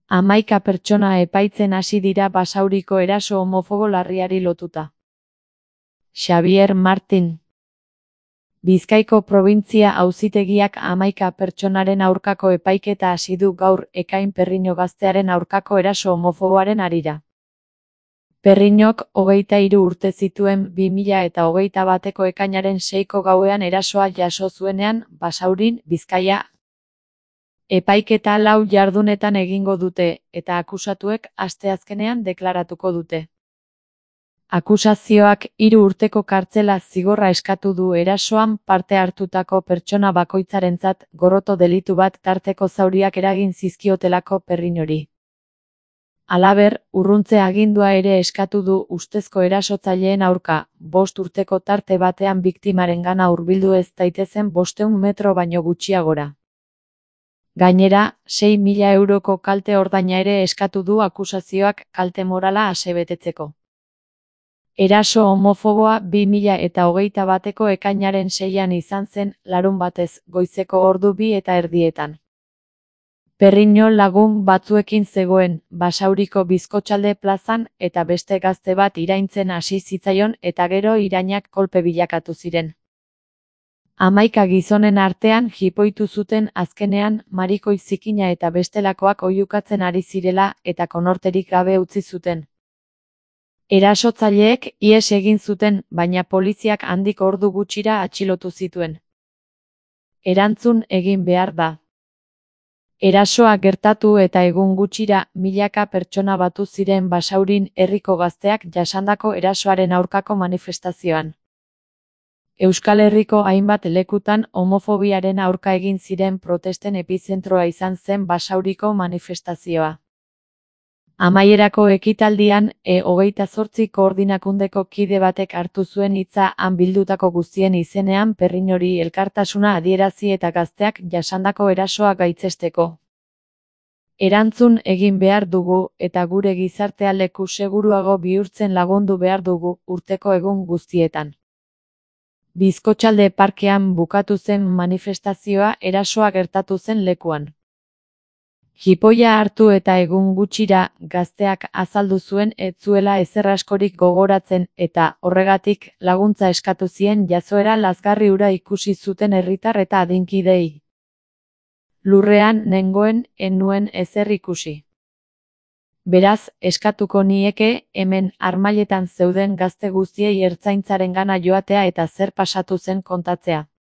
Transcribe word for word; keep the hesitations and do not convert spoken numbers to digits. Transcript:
Hamaika pertsona epaitzen hasi dira Basauriko eraso homofobo larriari lotuta. Xabier Martin. Bizkaiko probintzia auzitegiak hamaika pertsonaren aurkako epaiketa hasi du gaur Ekain Perriño gaztearen aurkako eraso homofoboaren harira. Perriñok hogeita hiru urte zituen bi mila eta hogeita bateko ekainaren seiko gauean erasoa jaso zuenean Basaurin, Bizkaia. Epaiketa lau jardunetan egingo dute, eta akusatuek asteazkenean deklaratuko dute. Akusazioak hiru urteko kartzela zigorra eskatu du erasoan parte hartutako pertsona bakoitzarentzat gorroto delitu bat tarteko zauriak eragin zizkiotelako Perriñori. Halaber, urruntze agindua ere eskatu du ustezko erasotzaileen aurka, bost urteko tarte batean biktimarengana hurbildu ez daitezen bostehun metro baino gutxiagora. Gainera, sei mila euroko kalte ordaina ere eskatu du akusazioak kalte morala asebetetzeko. Eraso homofoboa bi mila eta hogeita bateko ekainaren seian izan zen, larunbatez, goizeko ordu bi eta erdietan. Perriño lagun batzuekin zegoen, Basauriko Bizkotxalde plazan, eta beste gazte bat iraintzen hasi zitzaion eta gero irainak kolpe bilakatu ziren. Hamaika gizonen artean jipoitu zuten azkenean marikoi zikina eta bestelakoak oihukatzen ari zirela eta konorterik gabe utzi zuten. Erasotzaileek ihes egin zuten, baina poliziak handik ordu gutxira atxilotu zituen. Erantzun egin behar da. Erasoa gertatu eta egun gutxira milaka pertsona batu ziren Basaurin herriko gazteak jasandako erasoaren aurkako manifestazioan. Euskal Herriko hainbat lekutan homofobiaren aurka egin ziren protesten epizentroa izan zen Basauriko manifestazioa. Amaierako ekitaldian, E hogeita zortzi koordinakundeko kide batek hartu zuen hitza han bildutako guztien izenean Perriñori elkartasuna adierazi eta gazteak jasandako erasoa gaitzesteko. Erantzun egin behar dugu eta gure gizartea leku seguruago bihurtzen lagundu behar dugu urteko egun guztietan. Bizkotxalde parkean bukatu zen manifestazioa erasoa gertatu zen lekuan. Jipoia hartu eta egun gutxira gazteak azaldu zuen ez zuela ezer askorik gogoratzen eta, horregatik, laguntza eskatu zien jazoera lazgarri hura ikusi zuten herritar eta adinkidei. Lurrean nengoen ez nuen ezer ikusi. Beraz, eskatuko nieke, hemen harmailetan zeuden gazte guztiei ertzaintzarengana joatea eta zer pasatu zen kontatzea.